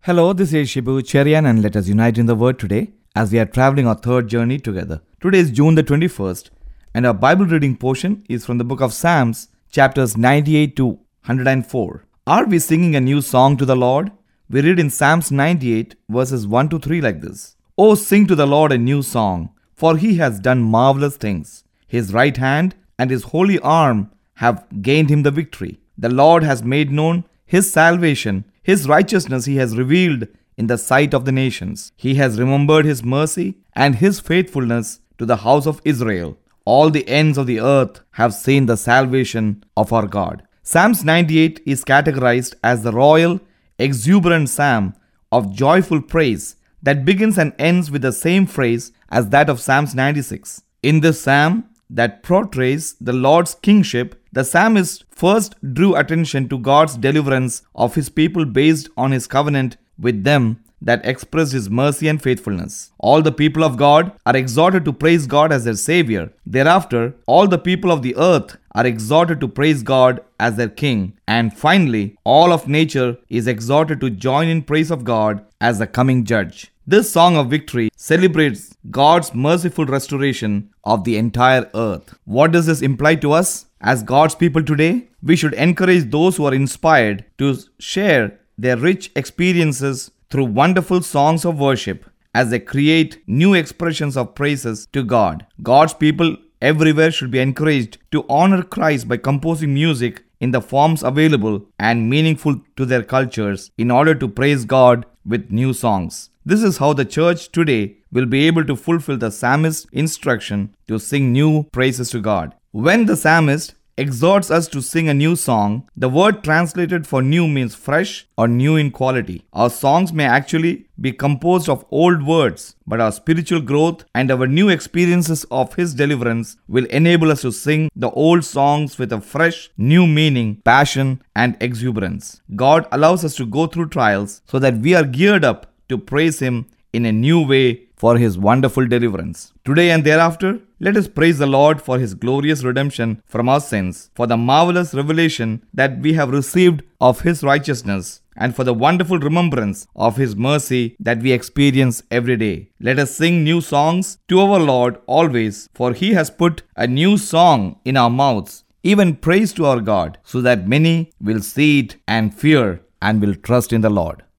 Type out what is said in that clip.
Hello, this is Shibu Cherian and let us unite in the word today as we are traveling our third journey together. Today is June the 21st and our Bible reading portion is from the book of Psalms, chapters 98 to 104. Are we singing a new song to the Lord? We read in Psalms 98 verses 1 to 3 like this. Oh, sing to the Lord a new song, for he has done marvelous things. His right hand and his holy arm have gained him the victory. The Lord has made known his salvation. His righteousness he has revealed in the sight of the nations. He has remembered his mercy and his faithfulness to the house of Israel. All the ends of the earth have seen the salvation of our God. Psalms 98 is categorized as the royal, exuberant psalm of joyful praise that begins and ends with the same phrase as that of Psalms 96. In this psalm that portrays the Lord's kingship, the psalmist first drew attention to God's deliverance of his people based on his covenant with them that expressed his mercy and faithfulness. All the people of God are exhorted to praise God as their Savior. Thereafter, all the people of the earth are exhorted to praise God as their King. And finally, all of nature is exhorted to join in praise of God as the coming Judge. This song of victory celebrates God's merciful restoration of the entire earth. What does this imply to us? As God's people today, we should encourage those who are inspired to share their rich experiences through wonderful songs of worship as they create new expressions of praises to God. God's people everywhere should be encouraged to honor Christ by composing music in the forms available and meaningful to their cultures in order to praise God with new songs. This is how the church today will be able to fulfill the psalmist's instruction to sing new praises to God. When the psalmist exhorts us to sing a new song, the word translated for new means fresh or new in quality. Our songs may actually be composed of old words, but our spiritual growth and our new experiences of His deliverance will enable us to sing the old songs with a fresh, new meaning, passion, and exuberance. God allows us to go through trials so that we are geared up to praise Him in a new way for His wonderful deliverance. Today and thereafter, let us praise the Lord for His glorious redemption from our sins, for the marvelous revelation that we have received of His righteousness, and for the wonderful remembrance of His mercy that we experience every day. Let us sing new songs to our Lord always, for He has put a new song in our mouths, even praise to our God, so that many will see it and fear and will trust in the Lord.